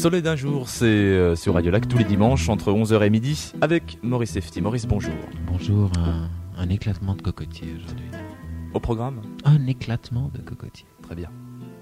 Soleil d'un jour, c'est sur Radio Lac tous les dimanches entre 11h et midi avec Maurice Sefti. Maurice, bonjour. Bonjour, un éclatement de cocotier aujourd'hui. Au programme ? Un éclatement de cocotier. Très bien.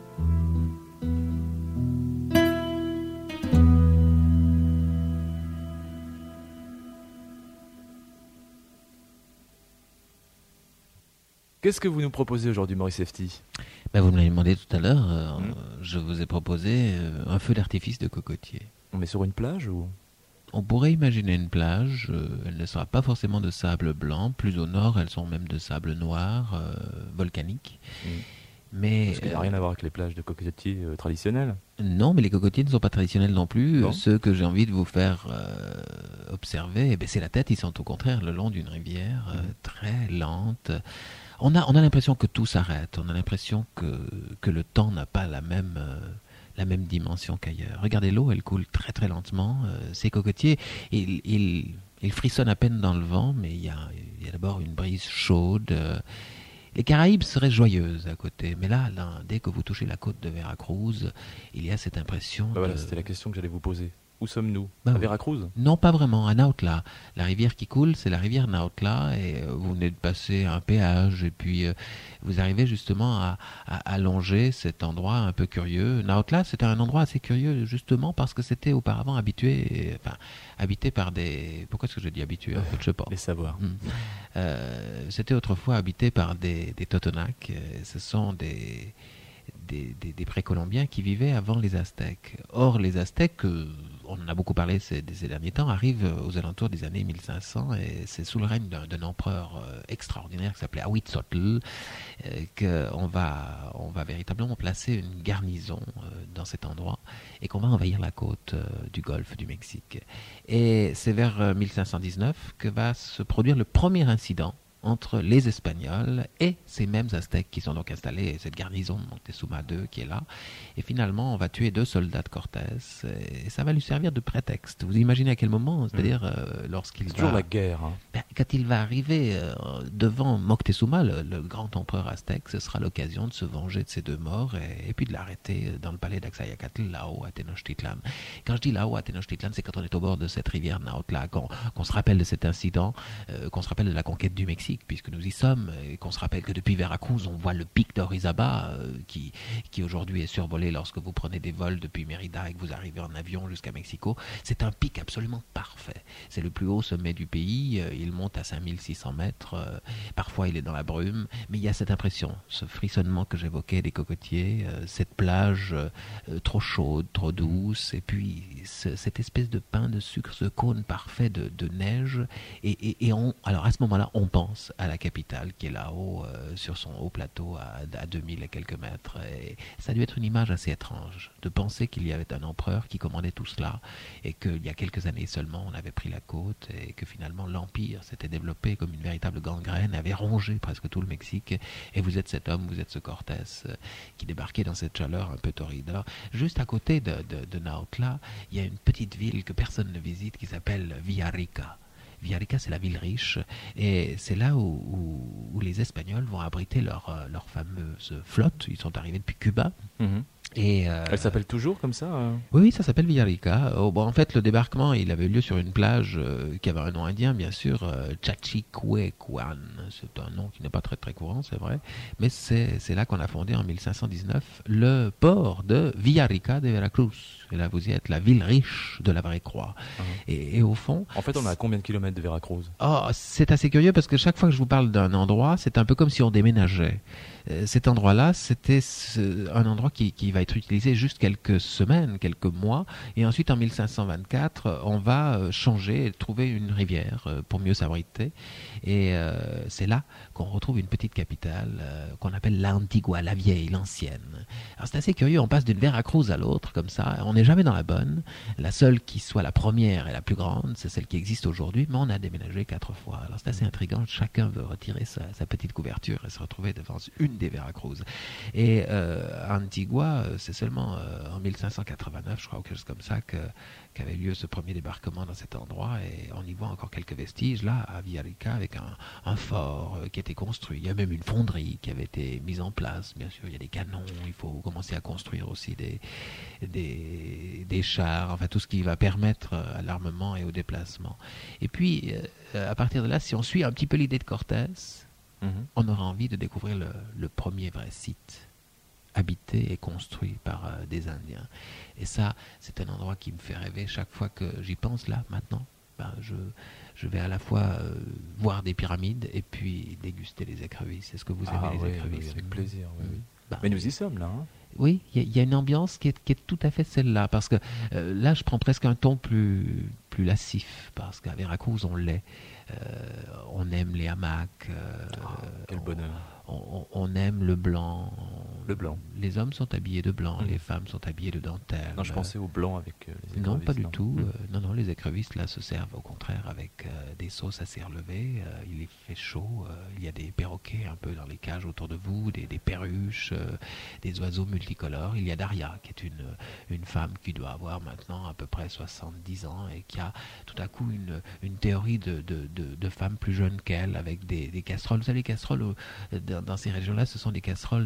Qu'est-ce que vous nous proposez aujourd'hui, Maurice Sefti ? Vous me l'avez demandé tout à l'heure, je vous ai proposé un feu d'artifice de cocotier. On est sur une plage ou ? On pourrait imaginer une plage, elle ne sera pas forcément de sable blanc, plus au nord elles sont même de sable noir, volcanique. Mais parce qu'il n'y a rien à voir avec les plages de cocotiers traditionnelles. Non, mais les cocotiers ne sont pas traditionnels non plus. Non. Ceux que j'ai envie de vous faire observer, c'est la tête, ils sont au contraire le long d'une rivière très lente. On a l'impression que tout s'arrête, on a l'impression que le temps n'a pas la même dimension qu'ailleurs. Regardez l'eau, elle coule très très lentement. Ces cocotiers, ils frissonnent à peine dans le vent, mais il y a d'abord une brise chaude. Les Caraïbes seraient joyeuses à côté, mais là, dès que vous touchez la côte de Veracruz, il y a cette impression Voilà, c'était la question que j'allais vous poser. Où sommes-nous ? À Veracruz ? Non, pas vraiment, à Nautla. La rivière qui coule, c'est la rivière Nautla, et vous venez de passer un péage, et puis vous arrivez justement à longer cet endroit un peu curieux. Nautla, c'était un endroit assez curieux, justement, parce que c'était auparavant habité par des... Pourquoi est-ce que je dis habitué, en fait, je sais pas. Les savoirs. C'était autrefois habité par des Totonacs. Ce sont des précolombiens qui vivaient avant les Aztèques. Or, les Aztèques, on en a beaucoup parlé ces derniers temps, arrivent aux alentours des années 1500 et c'est sous le règne d'un empereur extraordinaire qui s'appelait Ahuitzotl qu'on va véritablement placer une garnison dans cet endroit et qu'on va envahir la côte du golfe du Mexique. Et c'est vers 1519 que va se produire le premier incident entre les Espagnols et ces mêmes Aztèques qui sont donc installés, cette garnison de Moctezuma II qui est là. Et finalement, on va tuer 2 soldats de Cortés et ça va lui servir de prétexte. Vous imaginez à quel moment, c'est-à-dire lorsqu'il va... C'est toujours la guerre. Quand il va arriver devant Moctezuma, le grand empereur aztèque, ce sera l'occasion de se venger de ces 2 morts et puis de l'arrêter dans le palais d'Axayacatl, là-haut à Tenochtitlan. Quand je dis là-haut à Tenochtitlan, c'est quand on est au bord de cette rivière Nautla, qu'on se rappelle de cet incident, qu'on se rappelle de la conquête du Mexique, puisque nous y sommes, et qu'on se rappelle que depuis Veracruz, on voit le pic d'Orizaba qui aujourd'hui est survolé lorsque vous prenez des vols depuis Mérida et que vous arrivez en avion jusqu'à Mexico. C'est un pic absolument parfait. C'est le plus haut sommet du pays, il monte à 5600 mètres, parfois il est dans la brume, mais il y a cette impression, ce frissonnement que j'évoquais des cocotiers, cette plage trop chaude, trop douce, et puis cette espèce de pain de sucre, ce cône parfait de neige, et alors à ce moment-là, on pense à la capitale qui est là-haut sur son haut plateau à 2000 et quelques mètres. Et ça a dû être une image assez étrange de penser qu'il y avait un empereur qui commandait tout cela et qu'il y a quelques années seulement on avait pris la côte et que finalement l'empire s'était développé comme une véritable gangrène, avait rongé presque tout le Mexique. Et vous êtes cet homme, vous êtes ce Cortés qui débarquait dans cette chaleur un peu torride. Alors, juste à côté de Nautla, il y a une petite ville que personne ne visite qui s'appelle Villarrica. Villarrica, c'est la ville riche, et c'est là où les Espagnols vont abriter leur fameuse flotte. Ils sont arrivés depuis Cuba. Et elle s'appelle toujours comme ça Oui, ça s'appelle Villarrica. En fait, le débarquement, il avait eu lieu sur une plage qui avait un nom indien, bien sûr, Chachicuecuan. C'est un nom qui n'est pas très très courant, c'est vrai, mais c'est là qu'on a fondé en 1519 le port de Villarrica de Veracruz. Et là, vous y êtes, la ville riche de la Vraie Croix. Et au fond... En fait, on est à combien de kilomètres de Veracruz ? C'est assez curieux parce que chaque fois que je vous parle d'un endroit, c'est un peu comme si on déménageait. Cet endroit-là, c'était un endroit qui va être utilisé juste quelques semaines, quelques mois, et ensuite en 1524, on va changer et trouver une rivière pour mieux s'abriter, et c'est là qu'on retrouve une petite capitale qu'on appelle l'Antigua, la vieille, l'ancienne. Alors c'est assez curieux, on passe d'une Veracruz à l'autre comme ça, on n'est jamais dans la bonne. La seule qui soit la première et la plus grande, c'est celle qui existe aujourd'hui, mais on a déménagé 4 fois. Alors c'est assez intriguant, chacun veut retirer sa petite couverture et se retrouver devant une des Veracruz. Et Antigua, c'est seulement en 1589, je crois, ou quelque chose comme ça, qu'avait lieu ce premier débarquement dans cet endroit. Et on y voit encore quelques vestiges, là, à Villarrica, avec un fort qui a été construit. Il y a même une fonderie qui avait été mise en place. Bien sûr, il y a des canons. Il faut commencer à construire aussi des chars, enfin tout ce qui va permettre à l'armement et au déplacement. Et puis, à partir de là, si on suit un petit peu l'idée de Cortés, on aura envie de découvrir le premier vrai site habité et construit par des Indiens. Et ça, c'est un endroit qui me fait rêver chaque fois que j'y pense, là, maintenant. Je vais à la fois voir des pyramides et puis déguster les écrevisses. Est-ce que vous aimez les écrevisses? Oui, avec plaisir. Oui. Mais nous y sommes, là. Oui, il y a une ambiance qui est tout à fait celle-là, parce que là, je prends presque un ton plus lascif, parce qu'à Veracruz, on l'est. On aime les hamacs. Quel bonheur. On aime le blanc. Le blanc. Les hommes sont habillés de blanc, les femmes sont habillées de dentelle. Non, je pensais au blanc avec les écrevisses. Non, pas du tout. Non, les écrevisses, là, se servent au contraire avec des sauces assez relevées. Il fait chaud. Il y a des perroquets un peu dans les cages autour de vous, des perruches, des oiseaux multicolores. Il y a Daria, qui est une femme qui doit avoir maintenant à peu près 70 ans et qui a tout à coup une théorie de femmes plus jeunes qu'elle, avec des casseroles. Vous savez, les casseroles, dans ces régions-là, ce sont des casseroles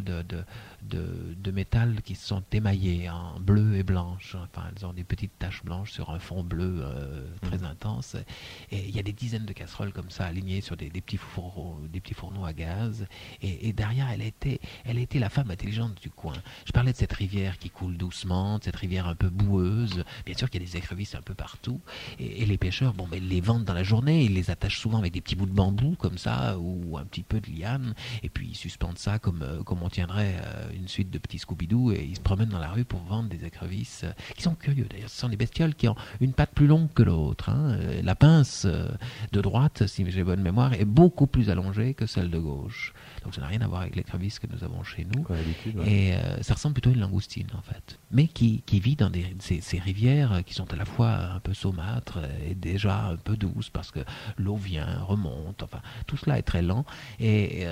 de métal qui sont émaillées en bleu et blanche. Enfin, elles ont des petites taches blanches sur un fond bleu très intense. Et il y a des dizaines de casseroles comme ça, alignées sur des petits fourneaux à gaz. Et Daria, elle a été la femme intelligente du coin. Je parlais de cette rivière qui coule doucement, de cette rivière un peu boueuse. Bien sûr qu'il y a des écrevisses un peu partout. Et les pêcheurs, ils les vendent dans la journée. Ils les attachent souvent avec des petits bouts de bambou, comme ça, ou un petit peu de liane. Et puis ils suspendent ça comme on tiendrait une suite de petits Scooby-Doo, et ils se promènent dans la rue pour vendre des écrevisses qui sont curieux. D'ailleurs, ce sont des bestioles qui ont une patte plus longue que l'autre. La pince de droite, si j'ai bonne mémoire, est beaucoup plus allongée que celle de gauche. Donc ça n'a rien à voir avec l'écrevisse que nous avons chez nous. Et ça ressemble plutôt à une langoustine, en fait. Mais qui vit dans ces rivières qui sont à la fois un peu saumâtres et déjà un peu douces, parce que l'eau vient, remonte, enfin, tout cela est très lent. Et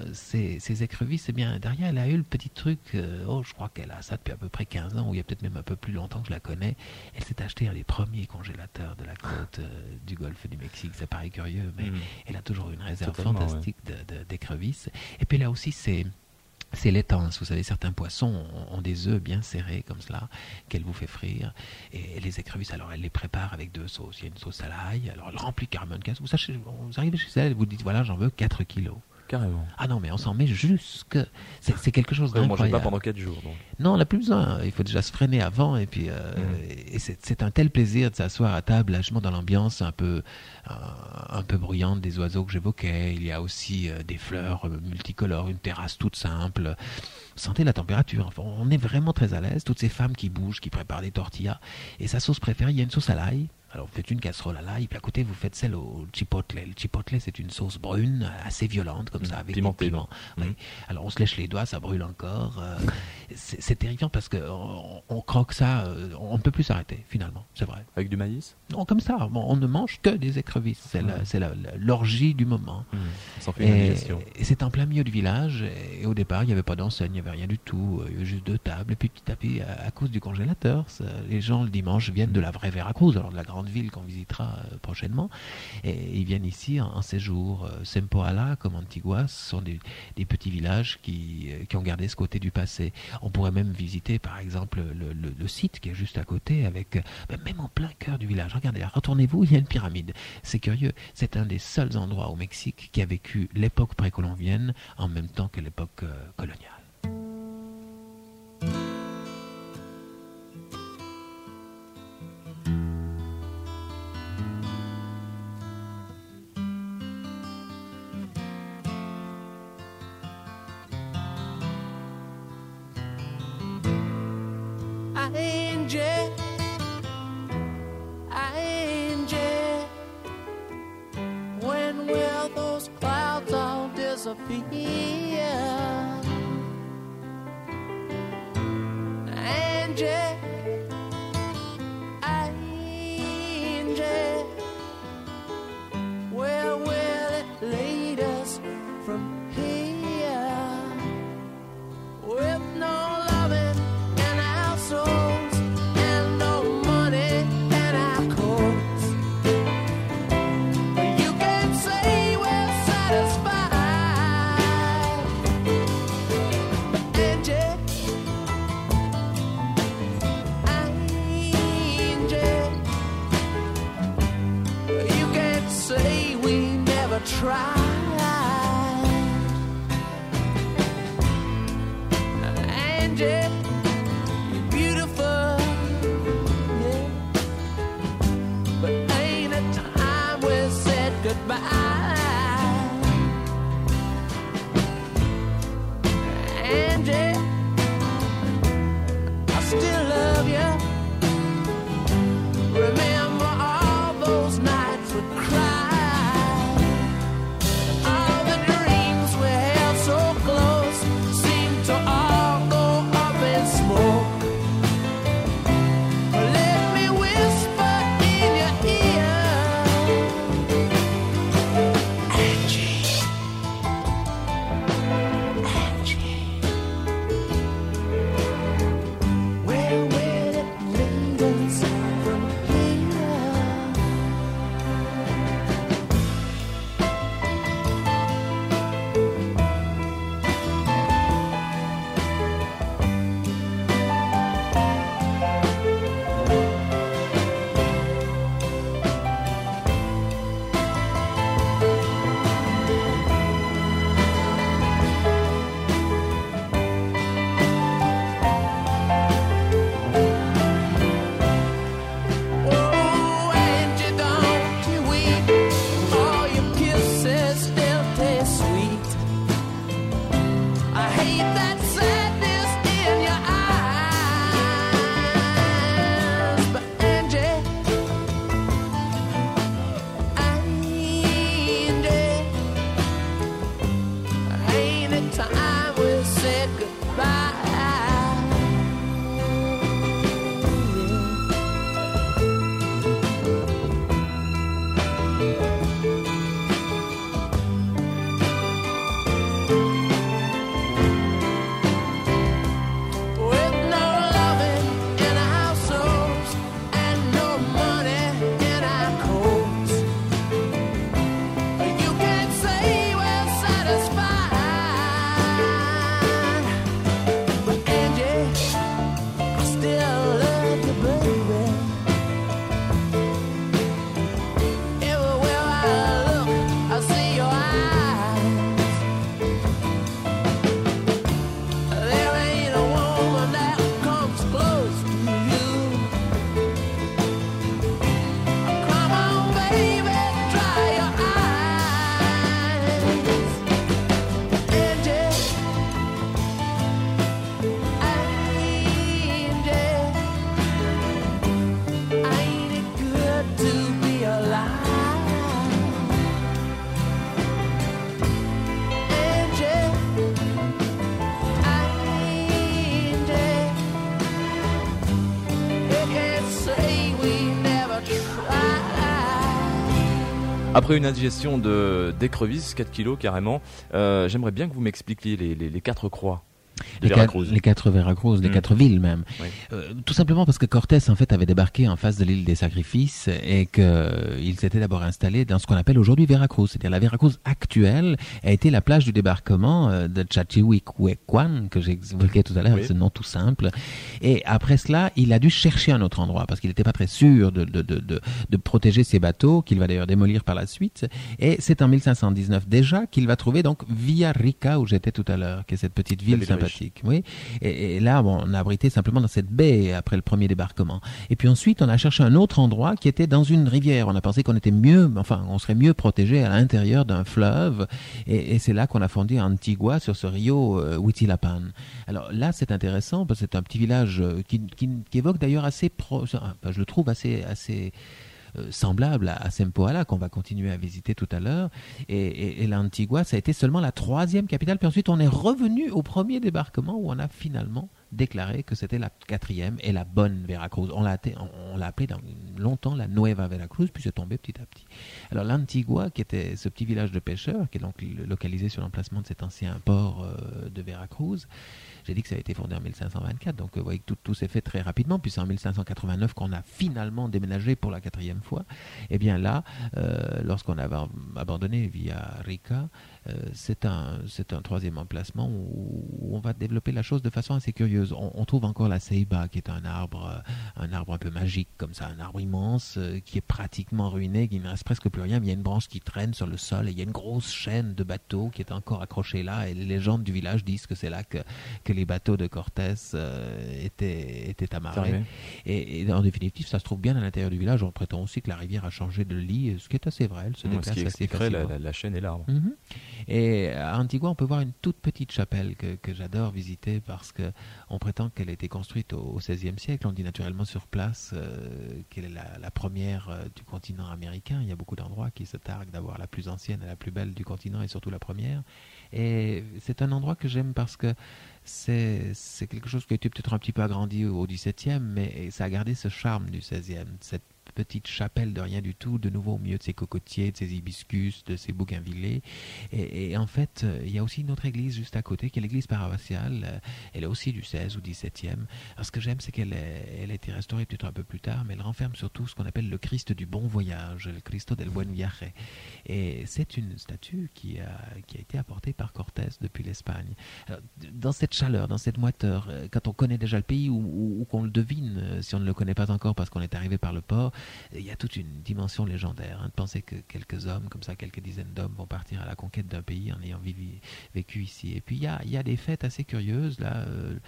ces écrevisses, eh bien, Daria, elle a eu le petit truc, je crois qu'elle a ça depuis à peu près 15 ans, ou il y a peut-être même un peu plus longtemps que je la connais. Elle s'est acheté un des premiers congélateurs de la côte du golfe du Mexique. Ça paraît curieux, mais elle a toujours une réserve fantastique d'écrevisses. Et puis là aussi, c'est l'étance. Vous savez, certains poissons ont des œufs bien serrés comme cela, qu'elle vous fait frire. Et les écrevisses, alors elle les prépare avec 2 sauces. Il y a une sauce à l'ail, alors elle remplit carrément une caisse. Vous arrivez chez elle, vous dites, voilà, j'en veux 4 kilos. Carrément. Ah non, mais on s'en met jusque... C'est quelque chose d'incroyable. Vous ne mangez pas pendant 4 jours, donc. Non, on n'a plus besoin. Il faut déjà se freiner avant. Et puis, et c'est un tel plaisir de s'asseoir à table, lâchement dans l'ambiance un peu bruyante des oiseaux que j'évoquais. Il y a aussi des fleurs multicolores, une terrasse toute simple. Sentez la température. Enfin, on est vraiment très à l'aise. Toutes ces femmes qui bougent, qui préparent des tortillas. Et sa sauce préférée, il y a une sauce à l'ail. Alors vous faites une casserole à l'ail, puis à côté vous faites celle au chipotle. Le chipotle, c'est une sauce brune, assez violente comme ça, avec pimentée, des piments. Oui. Alors on se lèche les doigts, ça brûle encore. C'est terrifiant parce que on croque ça, on ne peut plus s'arrêter finalement, c'est vrai. Avec du maïs? Non, comme ça, on ne mange que des écrevisses. C'est l'orgie du moment. Ça en fait une indigestion. Et c'est en plein milieu du village. Et au départ, il n'y avait pas d'enseigne, il n'y avait rien du tout. Il y avait juste 2 tables. Et puis petit à petit, à cause du congélateur, les gens le dimanche viennent de la vraie Veracruz, alors de la grande ville qu'on visitera prochainement. Et ils viennent ici en séjour. Sempoala, comme Antigua, ce sont des petits villages qui ont gardé ce côté du passé. On pourrait même visiter, par exemple, le site qui est juste à côté, avec même en plein cœur du village. Regardez, retournez-vous, il y a une pyramide. C'est curieux, c'est un des seuls endroits au Mexique qui a vécu l'époque précolombienne en même temps que l'époque coloniale. When will those clouds all disappear? Angie, Angie, where will it lead us from here? With no loving tried. Angie, you're beautiful, yeah. But ain't it time we said goodbye? Angie, I still love you. Remember all those nights we cried. All the dreams we held so close seem to all go up in smoke. Let me whisper in your ear, Angie, Angie, where will it lead us from here? Oh, Angie, don't you weep. All your kisses still taste sweet. I hate that sadness in your eyes. But Angie, ain't it time we said goodbye? With no loving in our souls and no money in our coats, you can't say we're satisfied. But Angie, I still love you, baby. Everywhere I look, I see your eyes. There ain't a woman that comes close to you. Come on, baby, dry your eyes. Angie, ain't it good to be alive? Angie, you can't say we never tried. Après une indigestion d'écrevisses, 4 kilos carrément, j'aimerais bien que vous m'expliquiez les 4 croix de Veracruz. Les 4 Veracruz, les 4 villes même. Oui. Tout simplement parce que Cortés en fait avait débarqué en face de l'île des Sacrifices et qu'il s'était d'abord installé dans ce qu'on appelle aujourd'hui Veracruz. C'est-à-dire la Veracruz actuelle a été la plage du débarquement de Chachihuicuecuan, que j'ai évoqué tout à l'heure, Oui. ce nom tout simple. Et après cela, il a dû chercher un autre endroit parce qu'il n'était pas très sûr de protéger ses bateaux, qu'il va d'ailleurs démolir par la suite. Et c'est en 1519 déjà qu'il va trouver donc Villarrica, où j'étais tout à l'heure, qui est cette petite ville ville sympathique. riche. Oui. Et là, bon, on a abrité simplement dans cette baie après le premier débarquement. Et puis ensuite, on a cherché un autre endroit qui était dans une rivière. On a pensé qu'on était mieux, enfin, on serait mieux protégé à l'intérieur d'un fleuve. Et c'est là qu'on a fondé Antigua sur ce rio Huitzilapan. Alors là, c'est intéressant parce que c'est un petit village qui évoque d'ailleurs assez je le trouve assez semblable à Sempoala qu'on va continuer à visiter tout à l'heure. Et l'Antigua, ça a été seulement la 3e capitale. Puis ensuite, on est revenu au premier débarquement où on a finalement déclaré que c'était la 4e et la bonne Veracruz. On l'a appelé longtemps la Nueva Veracruz, puis c'est tombé petit à petit. Alors l'Antigua, qui était ce petit village de pêcheurs, qui est donc localisé sur l'emplacement de cet ancien port de Veracruz, j'ai dit que ça a été fondé en 1524, donc vous voyez que tout s'est fait très rapidement, puis c'est en 1589 qu'on a finalement déménagé pour la 4e fois. Et bien là, lorsqu'on avait abandonné Villarrica, c'est un 3e emplacement où on va développer la chose de façon assez curieuse. On trouve encore la ceiba, qui est un arbre un peu magique comme ça, un arbre immense immense qui est pratiquement ruiné, qui ne reste presque plus rien, mais il y a une branche qui traîne sur le sol et il y a une grosse chaîne de bateaux qui est encore accrochée là, et les légendes du village disent que c'est là que les bateaux de Cortés étaient amarrés. Fermé. Et en définitive, ça se trouve bien à l'intérieur du village. On prétend aussi que la rivière a changé de lit, ce qui est assez vrai. Elle se Ce déplace qui assez expliquerait facilement. la chaîne et l'arbre. Mhm. Et à Antigua, on peut voir une toute petite chapelle que j'adore visiter parce que on prétend qu'elle a été construite au XVIe siècle. On dit naturellement sur place qu'elle est la première du continent américain. Il y a beaucoup d'endroits qui se targuent d'avoir la plus ancienne et la plus belle du continent, et surtout la première. Et c'est un endroit que j'aime parce que c'est quelque chose qui a été peut-être un petit peu agrandi au XVIIe, mais ça a gardé ce charme du XVIe, cette petite chapelle de rien du tout, de nouveau au milieu de ces cocotiers, de ces hibiscus, de ces bougainvillées. Et en fait, il y a aussi une autre église juste à côté, qui est l'église paroissiale. Elle est aussi du XVI ou XVIIe. Alors, ce que j'aime, c'est qu'elle a été restaurée peut-être un peu plus tard, mais elle renferme surtout ce qu'on appelle le Christ du bon voyage, le Cristo del Buen Viaje. Et c'est une statue qui a été apportée par Cortés depuis l'Espagne. Alors, dans cette chaleur, dans cette moiteur, quand on connaît déjà le pays ou qu'on le devine, si on ne le connaît pas encore parce qu'on est arrivé par le port, il y a toute une dimension légendaire, de penser que quelques hommes, comme ça, quelques dizaines d'hommes vont partir à la conquête d'un pays en ayant vécu ici. Et puis il y a des fêtes assez curieuses, là,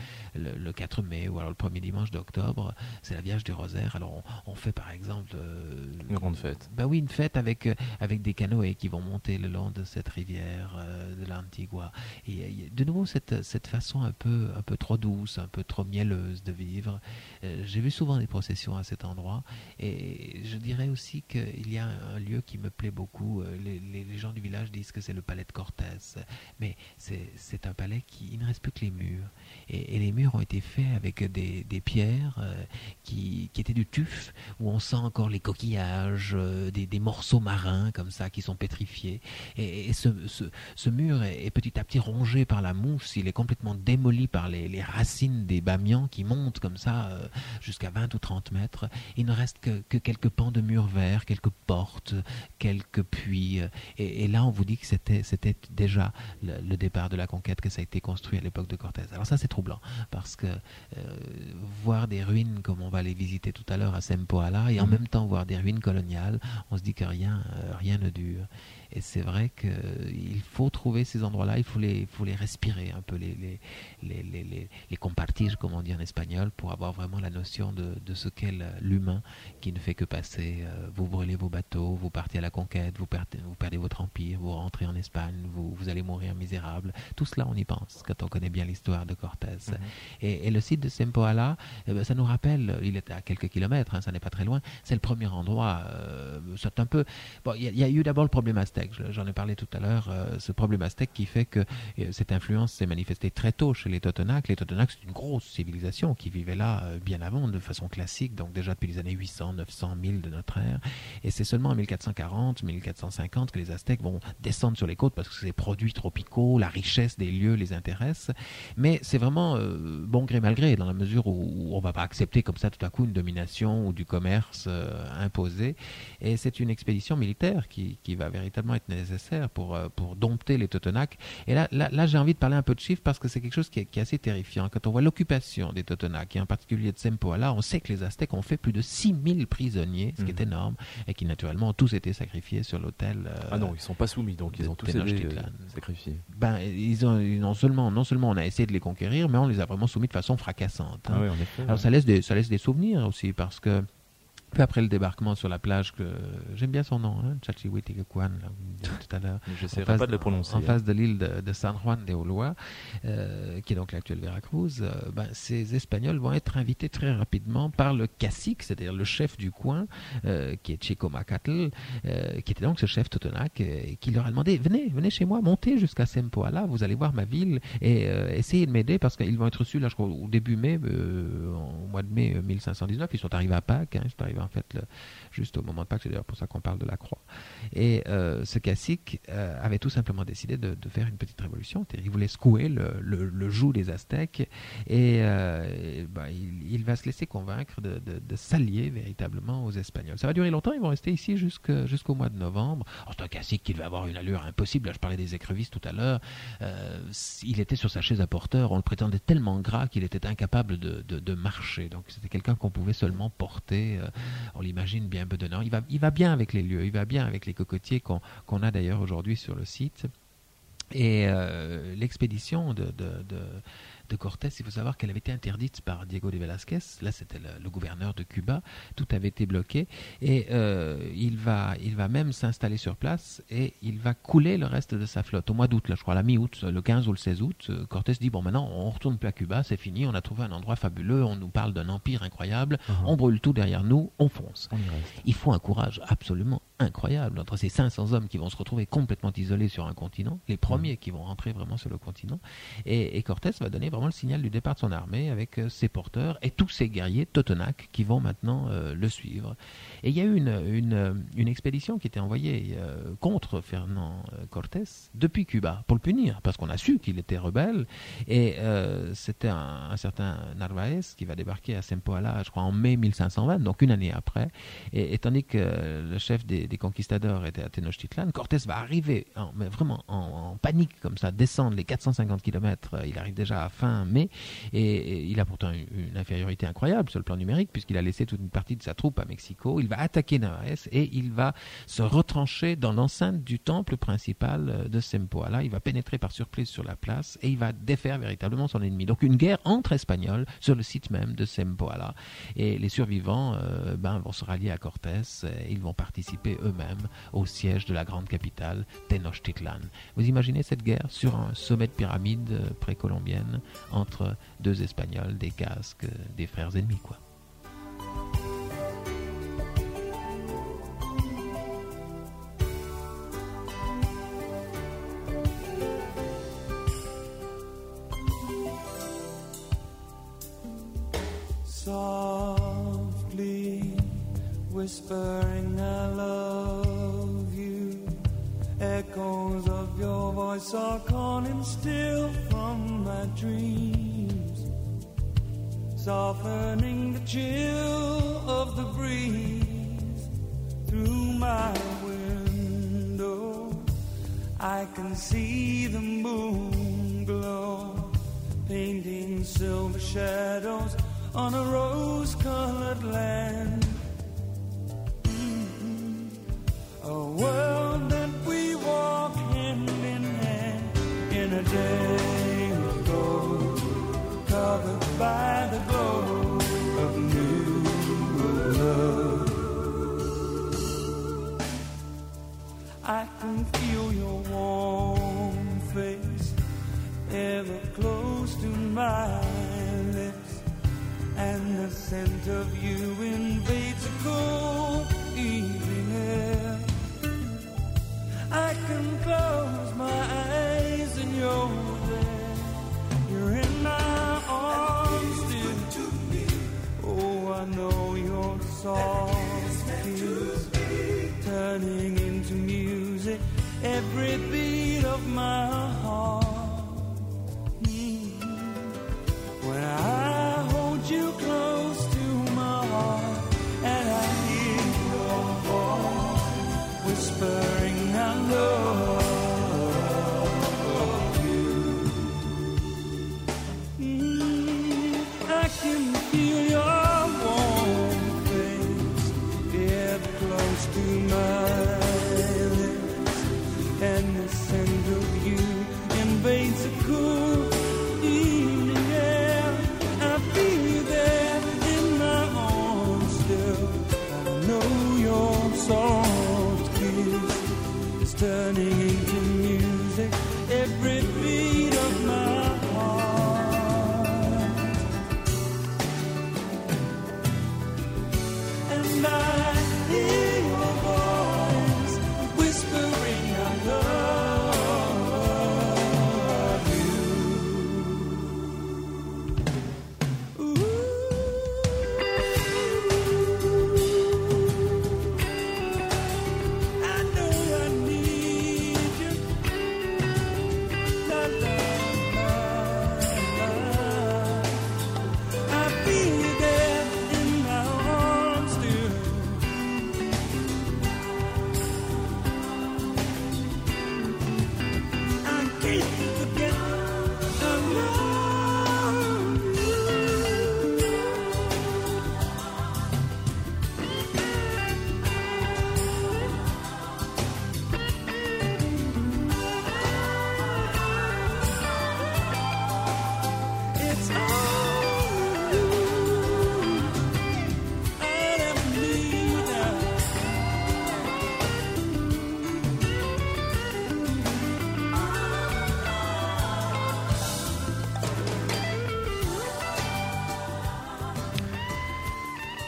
le 4 mai ou alors le premier dimanche d'octobre, c'est la Vierge du Rosaire. Alors on fait par exemple... Une grande fête. Ben oui, une fête avec des canoës qui vont monter le long de cette rivière de l'Antigua. Et de nouveau, cette façon un peu trop douce, un peu trop mielleuse de vivre. J'ai vu souvent des processions à cet endroit, et je dirais aussi qu'il y a un lieu qui me plaît beaucoup. Les gens du village disent que c'est le palais de Cortés, mais c'est un palais qui il ne reste plus que les murs. Et les murs ont été faits avec des pierres qui étaient du tuf, où on sent encore les coquillages, des morceaux marins comme ça qui sont pétrifiés. Et ce mur est petit à petit rongé par la mousse. Il est complètement démoli par les racines des bamians qui montent comme ça jusqu'à 20 ou 30 mètres. Il ne reste que quelques pans de murs verts, quelques portes, quelques puits. Et là, on vous dit que c'était déjà le départ de la conquête, que ça a été construit à l'époque de Cortés. Alors ça, c'est troublant, parce que voir des ruines comme on va les visiter tout à l'heure à Sempoala, et en même temps voir des ruines coloniales, on se dit que rien ne dure. Et c'est vrai qu'il faut trouver ces endroits-là, il faut les respirer un peu, les compartir, comme on dit en espagnol, pour avoir vraiment la notion de ce qu'est l'humain qui ne fait que passer. Vous brûlez vos bateaux, vous partez à la conquête, vous perdez votre empire, vous rentrez en Espagne, vous allez mourir misérable. Tout cela, on y pense quand on connaît bien l'histoire de Cortés. Et le site de Sempoala, ça nous rappelle, il est à quelques kilomètres, ça n'est pas très loin, c'est le premier endroit. C'est un peu... Bon, il y a eu d'abord le problème aztèque, j'en ai parlé tout à l'heure, ce problème aztèque qui fait que cette influence s'est manifestée très tôt chez les Totonacs. Les Totonacs, c'est une grosse civilisation qui vivait là bien avant, de façon classique, donc déjà depuis les années 800, 900, 1000 de notre ère. Et c'est seulement en 1440, 1450 que les Aztèques vont descendre sur les côtes parce que c'est des produits tropicaux, la richesse des lieux les intéresse. Mais c'est vraiment bon gré mal gré, dans la mesure où on ne va pas accepter comme ça tout à coup une domination ou du commerce imposé. Et c'est une expédition militaire qui va véritablement être nécessaire pour dompter les Totonacs. Et là j'ai envie de parler un peu de chiffres parce que c'est quelque chose qui est assez terrifiant. Quand on voit l'occupation des Totonacs, et en particulier de Sempoala, on sait que les Aztèques ont fait plus de 6000 prisonniers, ce qui est énorme, et qui naturellement ont tous été sacrifiés sur l'autel. Ah non, ils ne sont pas soumis, donc ils ont tous été sacrifiés. Ben, non seulement on a essayé de les conquérir, mais on les a vraiment soumis de façon fracassante. Ah oui, en effet. Alors ça laisse des souvenirs aussi, parce que peu après le débarquement sur la plage, que j'aime bien son nom, Chachihuitiguacuan, tout à l'heure. Je n'essaierai pas de le prononcer. En face de l'île de San Juan de Ulua, qui est donc l'actuelle Veracruz, ces Espagnols vont être invités très rapidement par le cacique, c'est-à-dire le chef du coin, qui est Chico Macatl, qui était donc ce chef totonac, qui leur a demandé, venez chez moi, montez jusqu'à Sempoala, vous allez voir ma ville, et essayez de m'aider, parce qu'ils vont être reçus, là, je crois, au début mai, au mois de mai 1519, ils sont arrivés à Pâques, ils sont arrivés en fait juste au moment de Pâques, c'est d'ailleurs pour ça qu'on parle de la croix. Et ce cacique avait tout simplement décidé de faire une petite révolution. Il voulait secouer le joug des Aztèques, et il va se laisser convaincre de s'allier véritablement aux Espagnols. Ça va durer longtemps, ils vont rester ici jusqu'au mois de novembre. Alors, c'est un cacique qui devait avoir une allure impossible. Là, je parlais des écrevisses tout à l'heure. Il était sur sa chaise à porteur, on le prétendait tellement gras qu'il était incapable de marcher. Donc c'était quelqu'un qu'on pouvait seulement porter On l'imagine bien bedonnant. Il va bien avec les lieux, il va bien avec les cocotiers qu'on a d'ailleurs aujourd'hui sur le site. Et l'expédition de Cortés, il faut savoir qu'elle avait été interdite par Diego de Velázquez. Là, c'était le gouverneur de Cuba. Tout avait été bloqué. Et il va même s'installer sur place et il va couler le reste de sa flotte. Au mois d'août, là, je crois, la mi-août, le 15 ou le 16 août, Cortés dit, bon, maintenant, on retourne plus à Cuba, c'est fini, on a trouvé un endroit fabuleux, on nous parle d'un empire incroyable, on brûle tout derrière nous, on fonce. Il faut un courage absolument incroyable entre ces 500 hommes qui vont se retrouver complètement isolés sur un continent, les premiers qui vont rentrer vraiment sur le continent. Et Cortés va donner vraiment le signal du départ de son armée avec ses porteurs et tous ces guerriers Totonacs qui vont maintenant le suivre. Et il y a eu une expédition qui était envoyée contre Fernand Cortés depuis Cuba pour le punir, parce qu'on a su qu'il était rebelle. Et c'était un certain Narvaez qui va débarquer à Zempoala, je crois, en mai 1520, donc une année après. Et tandis que le chef des conquistadors était à Tenochtitlan, Cortés va arriver mais vraiment en panique comme ça, descendre les 450 km. Il arrive déjà à fin mai et il a pourtant une infériorité incroyable sur le plan numérique puisqu'il a laissé toute une partie de sa troupe à Mexico. Il va attaquer Narvaez et il va se retrancher dans l'enceinte du temple principal de Zempoala. Il va pénétrer par surprise sur la place et il va défaire véritablement son ennemi. Donc une guerre entre Espagnols sur le site même de Zempoala. Et les survivants vont se rallier à Cortés et ils vont participer eux-mêmes au siège de la grande capitale, Tenochtitlan. Vous imaginez cette guerre sur un sommet de pyramide précolombienne entre deux Espagnols, des casques, des frères ennemis, quoi. Softly whispering I love you, echoes of your voice are calling still from my dreams, softening the chill of the breeze through my window. I can see the moon glow, painting silver shadows on a rose-colored land. A world that we walk hand in hand in a day of gold, covered by the glow of new love. I can feel your warm face ever close to my lips, and the scent of you invades a cold evening air. I can close my eyes and you're there. You're in my arms still. Oh, I know your soft kiss turning into music every beat of my heart. When I hold you close to my heart and I hear your voice whispering I love you. I can feel your warm face ever close to my lips, and the scent of you invades a cool evening air. I feel you there in my arms still. I know your soft kiss is turning into music every beat of my heart. And I hear your voice whispering I love you. Ooh. I know I need you. La, la, la, la. I feel you there in my arms still.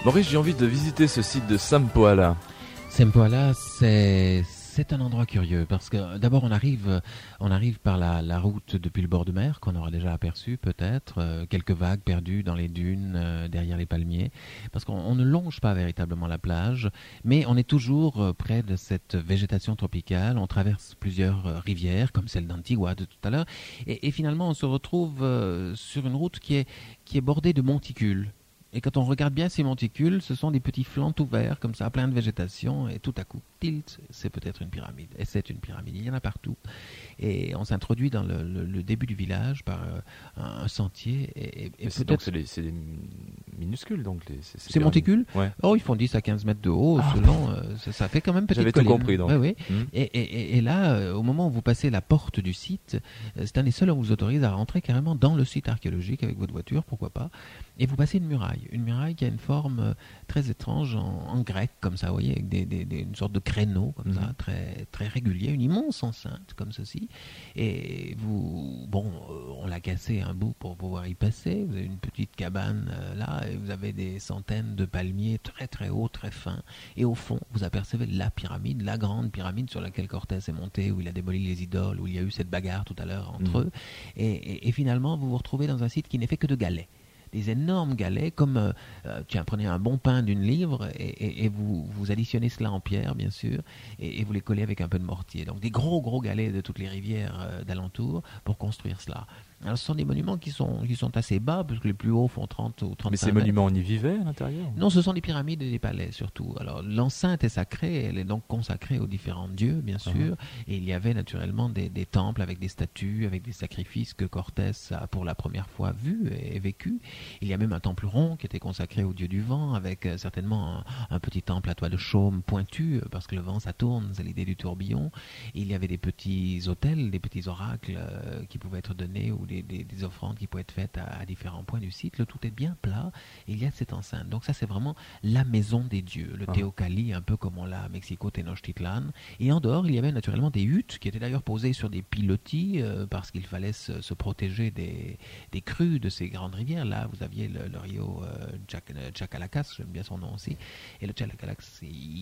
Maurice, j'ai envie de visiter ce site de Sampoala. Sempoala, c'est un endroit curieux parce que d'abord on arrive par la route depuis le bord de mer qu'on aura déjà aperçu peut-être, quelques vagues perdues dans les dunes derrière les palmiers, parce qu'on ne longe pas véritablement la plage, mais on est toujours près de cette végétation tropicale. On traverse plusieurs rivières comme celle d'Antigua de tout à l'heure, et finalement on se retrouve sur une route qui est bordée de monticules. Et quand on regarde bien ces monticules, ce sont des petits flancs tout verts, comme ça, plein de végétation, et tout à coup, tilt, c'est peut-être une pyramide. Et c'est une pyramide, il y en a partout. Et on s'introduit dans le début du village par un sentier, et Donc peut-être... c'est des minuscules, donc ces Ces monticules, Ouais. oh, ils font 10 à 15 mètres de haut, selon, ça fait quand même petite J'avais tout colline. compris, donc. Oui, oui. Hmm. Et là, au moment où vous passez la porte du site, c'est un des seuls où on vous autorise à rentrer carrément dans le site archéologique avec votre voiture, pourquoi pas. Et vous passez une muraille qui a une forme très étrange en grec, comme ça, vous voyez, avec une sorte de créneau, comme ça, très, très régulier, une immense enceinte, comme ceci. Et on l'a cassé un bout pour pouvoir y passer. Vous avez une petite cabane là, et vous avez des centaines de palmiers très très hauts, très fins. Et au fond, vous apercevez la pyramide, la grande pyramide sur laquelle Cortés est monté, où il a démoli les idoles, où il y a eu cette bagarre tout à l'heure entre eux. Et finalement, vous vous retrouvez dans un site qui n'est fait que de galets. Des énormes galets, comme, prenez un bon pain d'une livre et vous additionnez cela en pierre, bien sûr, et vous les collez avec un peu de mortier. Donc des gros galets de toutes les rivières d'alentour pour construire cela. Alors ce sont des monuments qui sont assez bas, parce que les plus hauts font 30 ou 35 Mais ces mètres. monuments, on y vivait à l'intérieur? Non, ce sont des pyramides et des palais surtout. Alors l'enceinte est sacrée, elle est donc consacrée aux différents dieux, bien sûr, et il y avait naturellement des temples avec des statues, avec des sacrifices que Cortés a pour la première fois vus et vécu. Il y a même un temple rond qui était consacré au dieu du vent, avec certainement un petit temple à toit de chaume pointu, parce que le vent ça tourne, c'est l'idée du tourbillon. Et il y avait des petits autels, des petits oracles qui pouvaient être donnés, ou des offrandes qui pouvaient être faites à différents points du site. Le tout est bien plat et il y a cette enceinte. Donc ça, c'est vraiment la maison des dieux, le Teocalli, un peu comme on l'a à Mexico, Tenochtitlan. Et en dehors, il y avait naturellement des huttes qui étaient d'ailleurs posées sur des pilotis parce qu'il fallait se protéger des crues de ces grandes rivières. Là, vous aviez le rio Chacalacas, j'aime bien son nom aussi. Et le Chacalacas,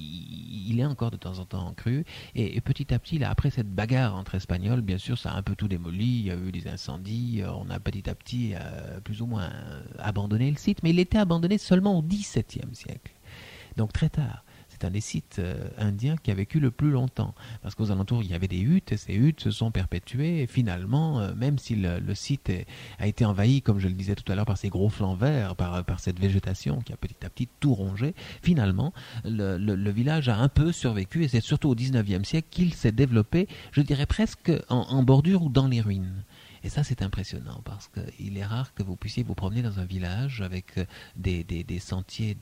il est encore de temps en temps en crue. Et petit à petit, là, après cette bagarre entre Espagnols, bien sûr, ça a un peu tout démoli. Il y a eu des incendies. On a petit à petit plus ou moins abandonné le site, mais il était abandonné seulement au XVIIe siècle, donc très tard. C'est un des sites indiens qui a vécu le plus longtemps, parce qu'aux alentours il y avait des huttes, et ces huttes se sont perpétuées, et finalement, même si le site a été envahi, comme je le disais tout à l'heure, par ces gros flancs verts, par cette végétation qui a petit à petit tout rongé, finalement le village a un peu survécu, et c'est surtout au XIXe siècle qu'il s'est développé, je dirais presque en bordure ou dans les ruines. Et ça, c'est impressionnant, parce qu'il est rare que vous puissiez vous promener dans un village avec des sentiers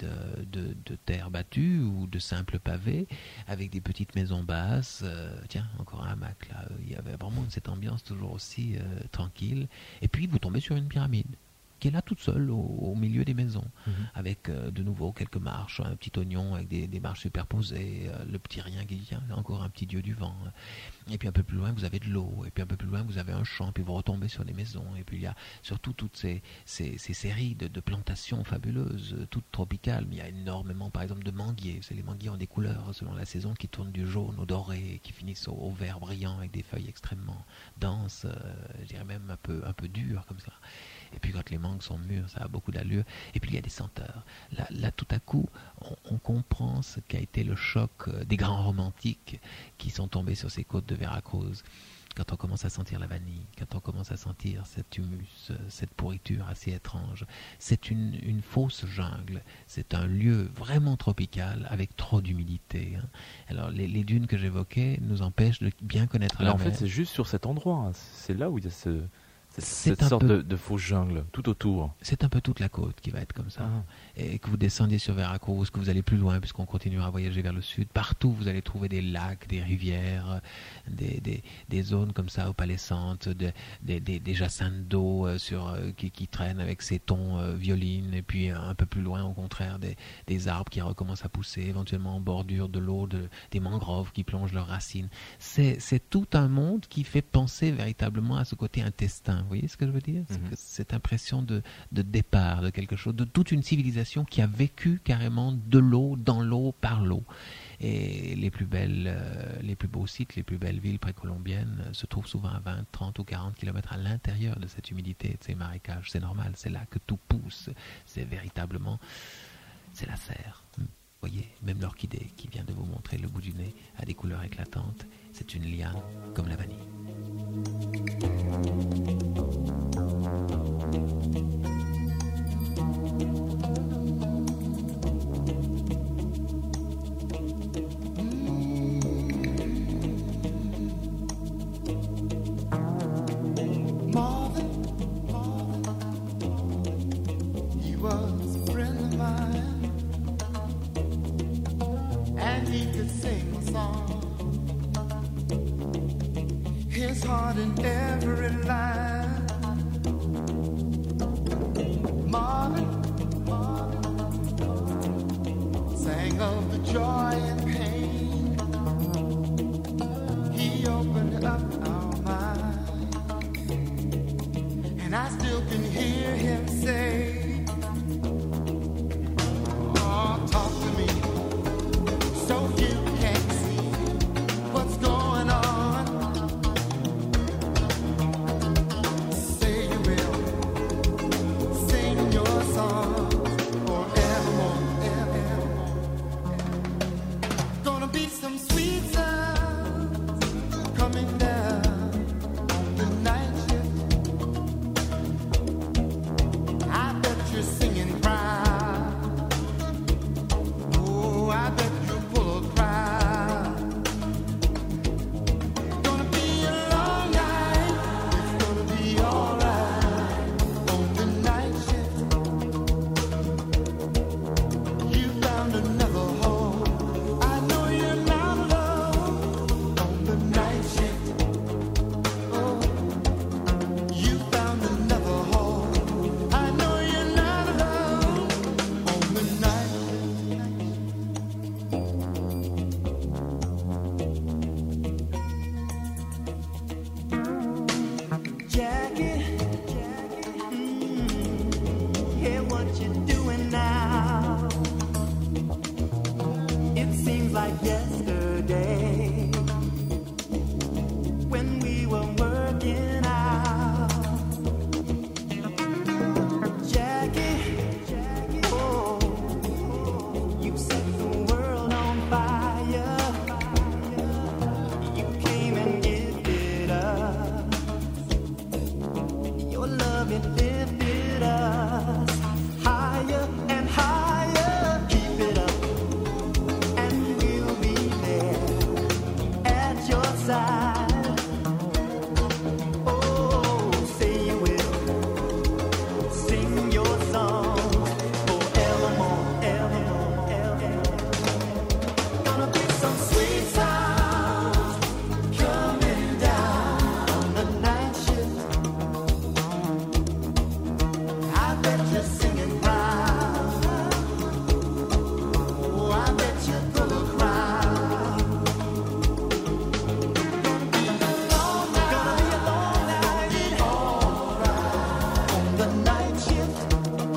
de terre battue ou de simples pavés, avec des petites maisons basses. Tiens, encore un hamac là. Il y avait vraiment cette ambiance toujours aussi tranquille. Et puis, vous tombez sur une pyramide qui est là toute seule au milieu des maisons, avec de nouveau quelques marches, un petit oignon avec des marches superposées, le petit rien qui vient, encore un petit dieu du vent. Et puis un peu plus loin, vous avez de l'eau, et puis un peu plus loin, vous avez un champ, puis vous retombez sur des maisons, et puis il y a surtout toutes ces séries de plantations fabuleuses, toutes tropicales, mais il y a énormément, par exemple, de manguiers. Les manguiers ont des couleurs selon la saison qui tournent du jaune au doré, qui finissent au vert brillant, avec des feuilles extrêmement denses, je dirais même un peu dures, comme ça. Et puis quand les mangues sont mûres, ça a beaucoup d'allure. Et puis il y a des senteurs. Là tout à coup, on comprend ce qu'a été le choc des grands romantiques qui sont tombés sur ces côtes de Veracruz. Quand on commence à sentir la vanille, quand on commence à sentir cet humus, cette pourriture assez étrange, c'est une fausse jungle. C'est un lieu vraiment tropical avec trop d'humidité. Alors les dunes que j'évoquais nous empêchent de bien connaître la en mer. fait, c'est juste sur cet endroit. Hein. C'est là où il y a cette C'est un sorte peu- de fausse jungle tout autour. C'est un peu toute la côte qui va être comme ça. Et que vous descendiez sur Veracruz, que vous allez plus loin, puisqu'on continuera à voyager vers le sud, partout vous allez trouver des lacs, des rivières, des zones comme ça opalescentes, des jacinthes d'eau qui traînent avec ces tons violines, et puis un peu plus loin au contraire des arbres qui recommencent à pousser, éventuellement en bordure de l'eau, des mangroves qui plongent leurs racines. C'est tout un monde qui fait penser véritablement à ce côté intestin Vous voyez ce que je veux dire? C'est que cette impression de départ de quelque chose, de toute une civilisation qui a vécu carrément de l'eau, dans l'eau, par l'eau. Et les plus beaux sites, les plus belles villes précolombiennes se trouvent souvent à 20, 30 ou 40 kilomètres à l'intérieur de cette humidité, de ces marécages. C'est normal, c'est là que tout pousse. C'est véritablement, c'est la serre. Vous voyez, même l'orchidée qui vient de vous montrer le bout du nez a des couleurs éclatantes. C'est une liane comme la vanille. He was a friend of mine, and he could sing a song. His heart in every line. Marvin sang of the joy and pain. He opened up our mind, and I still can hear him say, "Oh, talk to me, so you can see what's going on. Say you will sing your songs forevermore, evermore. Gonna be some sweet sounds coming down on the night shift. I bet you're singing proud. Oh, I bet you're full of pride. Gonna be a long night. It's gonna be alright on the night shift. You found another home. I know you're not alone on the night shift. Oh, you found another home. I know you're not alone on the night shift. Jackie, hear what you're doing now. It seems like yesterday when we were working out. Jackie, oh, you set the world on fire. You came and gifted us your love, it lifted us higher and higher. Keep it up, and we'll be there at your side. Oh, say you will sing your song forevermore, evermore, evermore. Gonna be some sweet sounds coming down on the night shift. I bet you're singing proud. Oh, I bet you're full of pride. Gonna be a long night, alright on the night shift.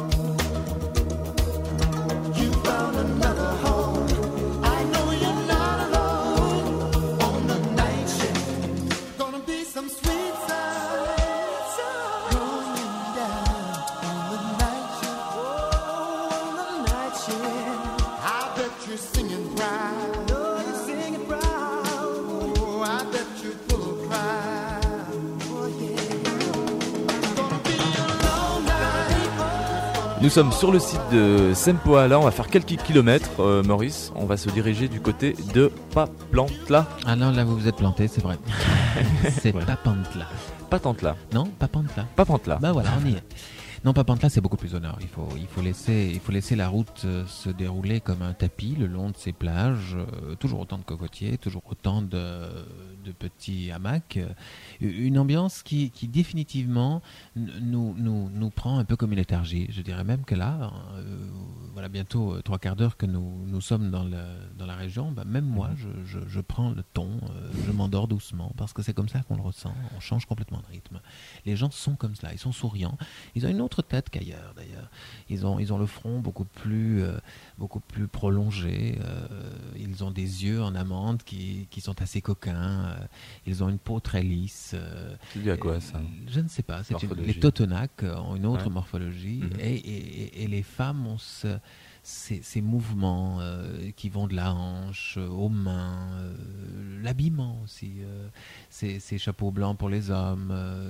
You found another home. I know you're not alone on the night shift. Gonna be some sweet sounds going down on the night shift. Oh, on the night shift. I bet you're singing proud. Oh, you're singing proud. Oh, I bet you're full of pride. Oh, yeah. Gonna be a long night. Nous sommes sur le site de Sempoala, on va faire quelques kilomètres, Maurice. On va se diriger du côté de Papantla. Ah non, là vous vous êtes planté, c'est vrai. C'est Papantla. Papantla. Non, Papantla. Papantla. Bah voilà, on y est. Non, Papantla, c'est beaucoup plus au nord. Il faut laisser la route se dérouler comme un tapis le long de ces plages. Toujours autant de cocotiers, toujours autant de petits hamacs. Une ambiance qui définitivement nous prend un peu comme une léthargie. Je dirais même que là, voilà bientôt 3/4 d'heure que nous sommes dans la région, même moi, je prends le ton, je m'endors doucement parce que c'est comme ça qu'on le ressent. On change complètement de rythme. Les gens sont comme cela, ils sont souriants. Ils ont une autre tête qu'ailleurs d'ailleurs. Ils ont le front beaucoup plus prolongé. Ils ont des yeux en amande qui sont assez coquins. Ils ont une peau très lisse. C'est dû à quoi ça? Je ne sais pas. Morphologie. Les Totonacs ont une autre Ouais. morphologie Mhm. et les femmes ont ces mouvements qui vont de la hanche aux mains, l'habillement aussi, ces chapeaux blancs pour les hommes,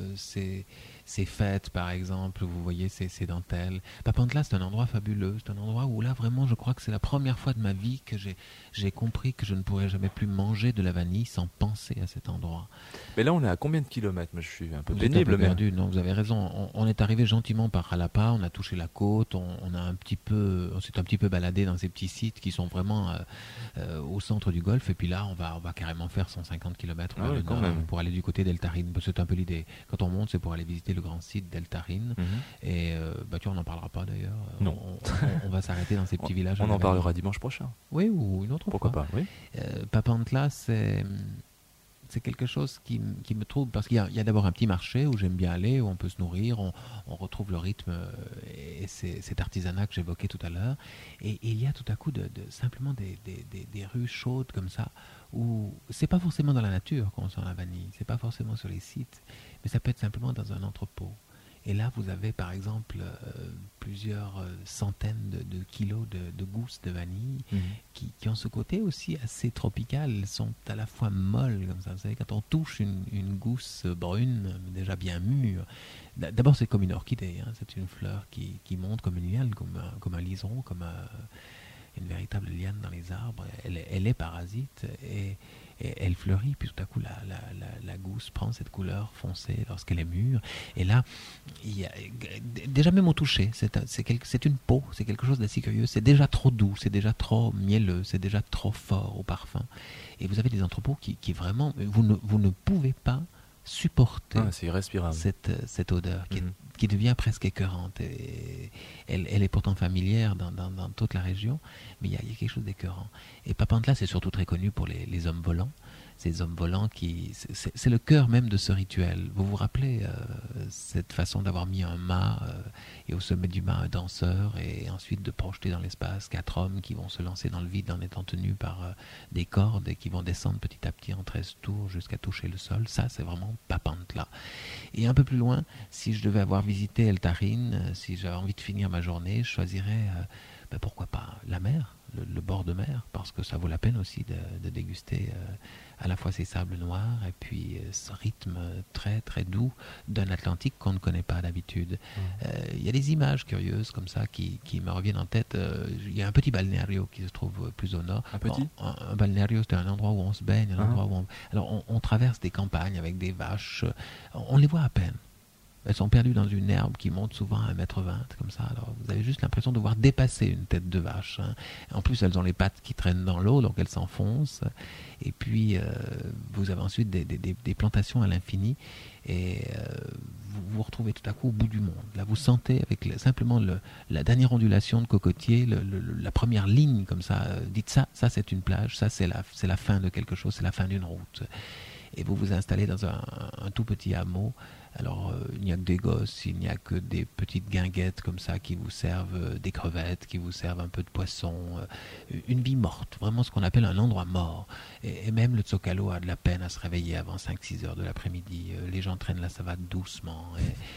ces fêtes par exemple, vous voyez ces dentelles. Papantla, c'est un endroit fabuleux, c'est un endroit où là vraiment je crois que c'est la première fois de ma vie que j'ai compris que je ne pourrais jamais plus manger de la vanille sans penser à cet endroit. Mais là, on est à combien de kilomètres? Moi, je suis un peu Vous êtes pénible. un peu perdu, non, vous avez raison. On est arrivé gentiment par Jalapa, on a touché la côte, on s'est un petit peu baladé dans ces petits sites qui sont vraiment au centre du Golfe. Et puis là, on va carrément faire 150 km Ah oui, quand même. pour aller du côté d'El-Tarin. C'est un peu l'idée. Quand on monte, c'est pour aller visiter le grand site d'El-Tarin. Mhm. Et tu vois, on n'en parlera pas d'ailleurs. Non. On va s'arrêter dans ces petits villages. On en parlera dimanche prochain. Oui, ou une autre Pourquoi fois. pas, oui. Papantla, c'est quelque chose qui me trouble parce qu'il y a d'abord un petit marché où j'aime bien aller, où on peut se nourrir, on retrouve le rythme et cet artisanat que j'évoquais tout à l'heure. Et il y a tout à coup simplement des rues chaudes comme ça, où c'est pas forcément dans la nature qu'on sent la vanille, c'est pas forcément sur les sites, mais ça peut être simplement dans un entrepôt. Et là, vous avez par exemple plusieurs centaines de kilos de gousses de vanille qui ont ce côté aussi assez tropical. Elles sont à la fois molles, comme ça. Vous savez, quand on touche une gousse brune, déjà bien mûre, d'abord c'est comme une orchidée. Hein. C'est une fleur qui monte comme une liane, comme un liseron, comme une véritable liane dans les arbres. Elle est parasite et elle fleurit, puis tout à coup la gousse prend cette couleur foncée lorsqu'elle est mûre. Et là, déjà même au toucher, c'est une peau, c'est quelque chose d'assez curieux. C'est déjà trop doux, c'est déjà trop mielleux, c'est déjà trop fort au parfum. Et vous avez des entrepôts qui vraiment, vous ne pouvez pas supporter C'est irrespirable. cette odeur qui devient presque écœurante. Et elle est pourtant familière dans toute la région, mais il y a quelque chose d'écœurant. Et Papantla, c'est surtout très connu pour les hommes volants. Ces hommes volants c'est le cœur même de ce rituel. Vous vous rappelez cette façon d'avoir mis un mât et au sommet du mât un danseur et ensuite de projeter dans l'espace 4 hommes qui vont se lancer dans le vide en étant tenus par des cordes et qui vont descendre petit à petit en 13 tours jusqu'à toucher le sol. Ça, c'est vraiment Papantla. Et un peu plus loin, si je devais avoir visité El-Tarin, si j'avais envie de finir ma journée, je choisirais, pourquoi pas, la mer, le bord de mer, parce que ça vaut la peine aussi de déguster à la fois ces sables noirs et puis ce rythme très très doux d'un Atlantique qu'on ne connaît pas d'habitude. Il y a des images curieuses comme ça qui me reviennent en tête. Il y a un petit balneario qui se trouve plus au nord. Un petit Un balneario, c'est un endroit où on se baigne, un endroit où alors on traverse des campagnes avec des vaches. On les voit à peine. Elles sont perdues dans une herbe qui monte souvent à 1,20 m, comme ça. Alors, vous avez juste l'impression de voir dépasser une tête de vache. Hein. En plus, elles ont les pattes qui traînent dans l'eau, donc elles s'enfoncent. Et puis, vous avez ensuite des plantations à l'infini. Et vous vous retrouvez tout à coup au bout du monde. Là, vous sentez avec simplement la dernière ondulation de cocotier, la première ligne comme ça. Dites ça c'est une plage, ça c'est la fin de quelque chose, c'est la fin d'une route. Et vous vous installez dans un tout petit hameau. Alors, il n'y a que des gosses, il n'y a que des petites guinguettes comme ça qui vous servent des crevettes, qui vous servent un peu de poisson. Une vie morte, vraiment ce qu'on appelle un endroit mort. Et même le Zocalo a de la peine à se réveiller avant 5-6 heures de l'après-midi. Les gens traînent la savate doucement.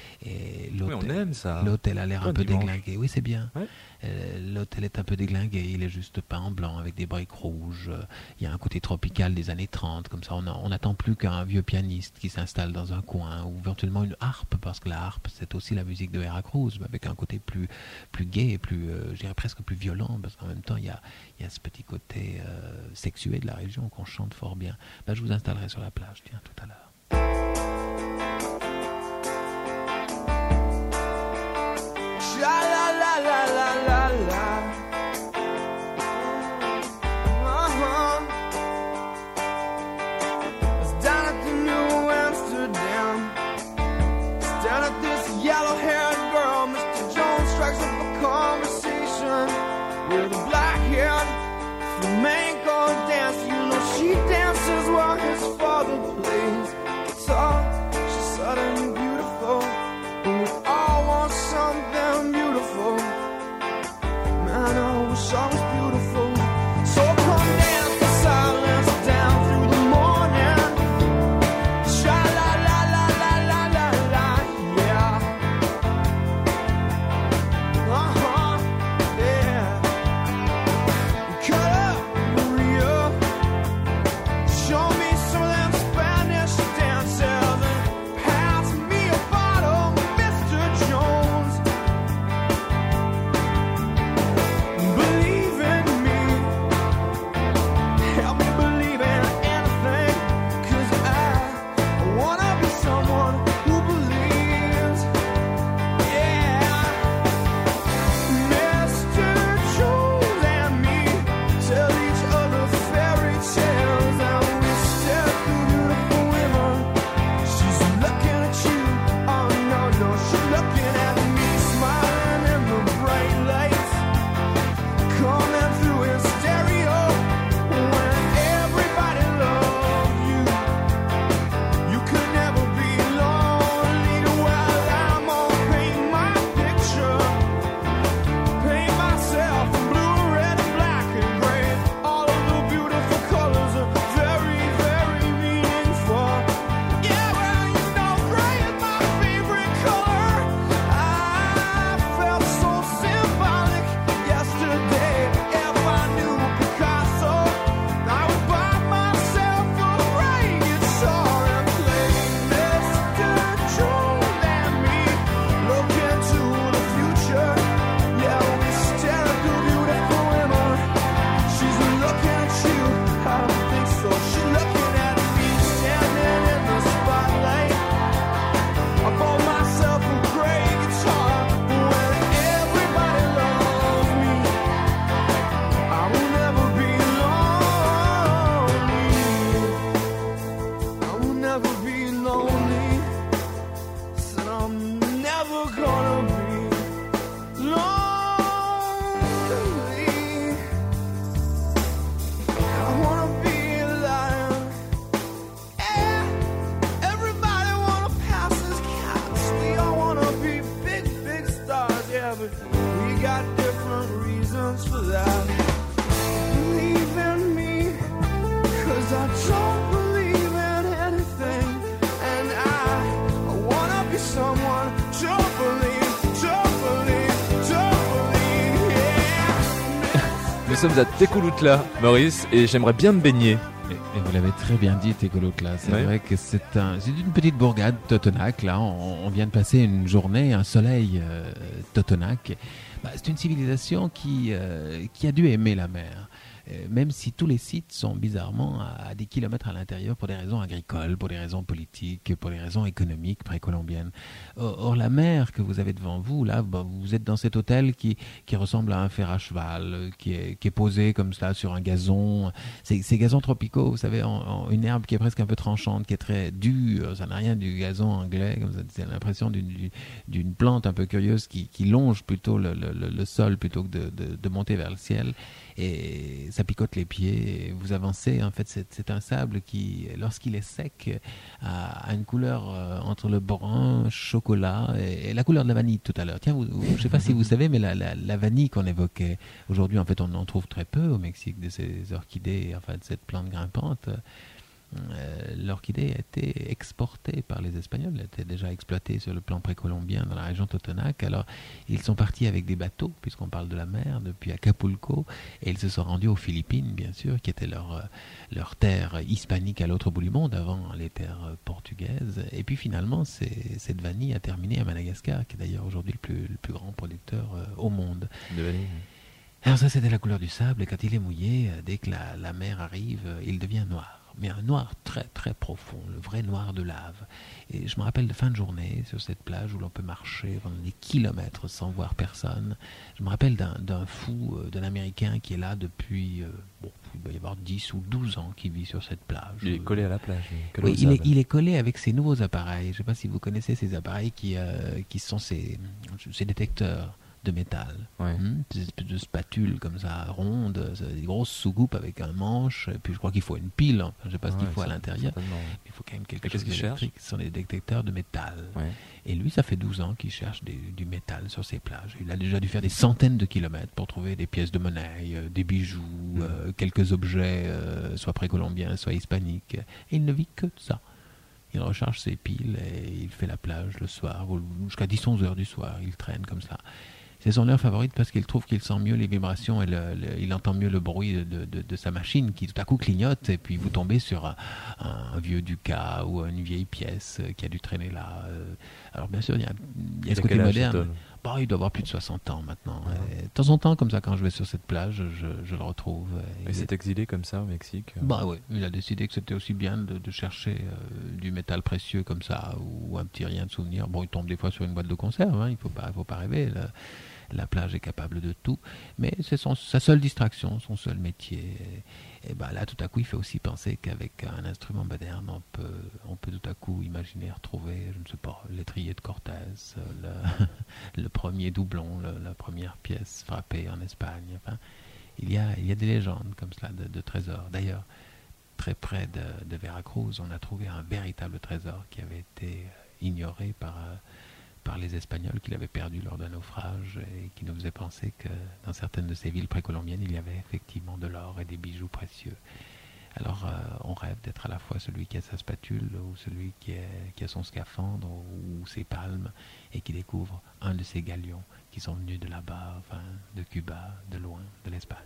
Et Oui, on aime ça. l'hôtel a l'air Toi, un peu dimanche. déglingué. Oui, c'est bien. Ouais. L'hôtel est un peu déglingué, il est juste peint en blanc avec des briques rouges. Il y a un côté tropical des années 30, comme ça on n'attend plus qu'un vieux pianiste qui s'installe dans un coin, ou éventuellement une harpe, parce que la harpe c'est aussi la musique de Veracruz, mais avec un côté plus gai et plus, je dirais presque plus violent, parce qu'en même temps il y a ce petit côté sexué de la région qu'on chante fort bien. Je vous installerai sur la plage, tiens, tout à l'heure. Sha la la la la la la. It's down at the New Amsterdam. Down at this yellow-haired girl, Mr. Jones strikes up a conversation with a black-haired flamenco dance. You know she dances while his father plays guitar. She's sudden beautiful, and we all want something beautiful. Man, I wish I was beautiful. So come dance the silence down through the morning. Sha la la la la la la la, yeah. Yeah. Cut up, Maria. Show me some of them Spanish dances and pass me a bottle, Mr. Jones. Believe in me, help me believe in anything, 'cause I wanna be someone who believes. Yeah. Mr. Jones and me tell each other fairy tales, and we stare through beautiful women. She's looking at you, oh no, no, she's looking at me, smiling in the bright lights, coming through in stereo. When everybody loves you, you could never be lonely. Well, I'm gonna paint my picture, paint myself in blue, red, and black and gray. All of the beautiful colors are very, very meaningful. Yeah, well, you know, gray is my favorite color. I felt so symbolic yesterday. If I knew Picasso, I would buy myself a gray guitar and play Mr. Jones and me. Look into the future. Yeah, we stare at the beautiful women. She's looking at you. I don't think so. She's looking at me, standing in the spotlight. I bought myself a gray guitar. When everybody loves me, I will never be lonely. I will never be lonely. Said I'm never gonna be lonely. I wanna be a lion. Yeah. Everybody wanna pass as cats. We all wanna be big, big stars. Yeah, but we got different reasons for that. Believe in me, 'cause I don't believe in anything. And I wanna be someone to believe, yeah. Nous sommes à Tecoloutla, Maurice, et j'aimerais bien me baigner. Et vous l'avez très bien dit, Tecoloutla. C'est Ouais. vrai que c'est une petite bourgade, Totonac. Là, on vient de passer une journée, un soleil Totonac. Bah, c'est une civilisation qui a dû aimer la mer. Même si tous les sites sont bizarrement à des kilomètres à l'intérieur pour des raisons agricoles, pour des raisons politiques, pour des raisons économiques précolombiennes. Or, la mer que vous avez devant vous, là, bah, vous êtes dans cet hôtel qui ressemble à un fer à cheval, qui est posé comme cela sur un gazon. Ces gazons tropicaux, vous savez, une herbe qui est presque un peu tranchante, qui est très dure, ça n'a rien du gazon anglais, comme ça, c'est l'impression d'une plante un peu curieuse qui longe plutôt le sol plutôt que de monter vers le ciel. Et ça picote les pieds. Et vous avancez, en fait, c'est un sable qui, lorsqu'il est sec, a une couleur entre le brun, chocolat et la couleur de la vanille tout à l'heure. Tiens, je ne sais pas si vous savez, mais la vanille qu'on évoquait aujourd'hui, en fait, on en trouve très peu au Mexique, de ces orchidées, enfin, de cette plante grimpante. L'orchidée a été exportée par les Espagnols, elle était déjà exploitée sur le plan précolombien dans la région Totonac. Alors ils sont partis avec des bateaux, puisqu'on parle de la mer, depuis Acapulco, et ils se sont rendus aux Philippines, bien sûr, qui était leur terre hispanique à l'autre bout du monde, avant les terres portugaises. Et puis finalement, cette vanille a terminé à Madagascar, qui est d'ailleurs aujourd'hui le plus grand producteur au monde. De vanille. Alors ça, c'était la couleur du sable, et quand il est mouillé, dès que la mer arrive, il devient noir. mais un noir très très profond, le vrai noir de lave. Et je me rappelle de fin de journée sur cette plage où l'on peut marcher pendant des kilomètres sans voir personne. Je me rappelle d'un fou, d'un Américain qui est là depuis, il doit y avoir 10 ou 12 ans qui vit sur cette plage. Il est collé à la plage. collé Oui, au sable. il est collé avec ces nouveaux appareils. Je ne sais pas si vous connaissez ces appareils qui sont ces détecteurs de métal. Ouais. Des espèces de spatules comme ça, rondes, des grosses soucoupes avec un manche. Et puis je crois qu'il faut une pile. Enfin, je ne sais pas ce qu'il Ouais, faut à ça- l'intérieur. certainement, ouais. Il faut quand même quelque Et chose qu'est-ce qu'il d'électrique. Ce sont des détecteurs de métal. Ouais. Et lui, ça fait 12 ans qu'il cherche du métal sur ces plages. Il a déjà dû faire des centaines de kilomètres pour trouver des pièces de monnaie, des bijoux, quelques objets, soit précolombiens, soit hispaniques. Et il ne vit que de ça. Il recharge ses piles et il fait la plage le soir, jusqu'à 10-11 heures du soir. Il traîne comme ça. C'est son heure favorite parce qu'il trouve qu'il sent mieux les vibrations et il entend mieux le bruit de sa machine qui tout à coup clignote et puis vous tombez sur un vieux Ducat ou une vieille pièce qui a dû traîner là. Alors bien sûr, il y a Il ce a côté quel âge, moderne. cet homme Bah, il doit avoir plus de 60 ans maintenant. Et de temps en temps, comme ça, quand je vais sur cette plage, je le retrouve. Il s'est exilé comme ça au Mexique. Bah oui, il a décidé que c'était aussi bien de chercher du métal précieux comme ça ou un petit rien de souvenir. Bon, il tombe des fois sur une boîte de conserve, hein, il faut pas rêver. La plage est capable de tout, mais c'est sa seule distraction, son seul métier. Et bah là, tout à coup, il fait aussi penser qu'avec un instrument moderne, on peut tout à coup imaginer retrouver, je ne sais pas, l'étrier de Cortés, le premier doublon, la première pièce frappée en Espagne. Enfin, il y a des légendes comme cela de trésors. D'ailleurs, très près de Veracruz, on a trouvé un véritable trésor qui avait été ignoré par les Espagnols, qui l'avaient perdu lors d'un naufrage et qui nous faisait penser que dans certaines de ces villes précolombiennes, il y avait effectivement de l'or et des bijoux précieux. Alors, on rêve d'être à la fois celui qui a sa spatule ou celui qui a son scaphandre ou ses palmes et qui découvre un de ces galions qui sont venus de là-bas, enfin, de Cuba, de loin, de l'Espagne.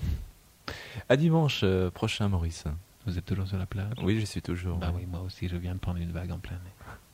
À dimanche prochain, Maurice. Vous êtes toujours sur la plage? Oui, je suis toujours. Bah oui, moi aussi, je viens de prendre une vague en plein nez.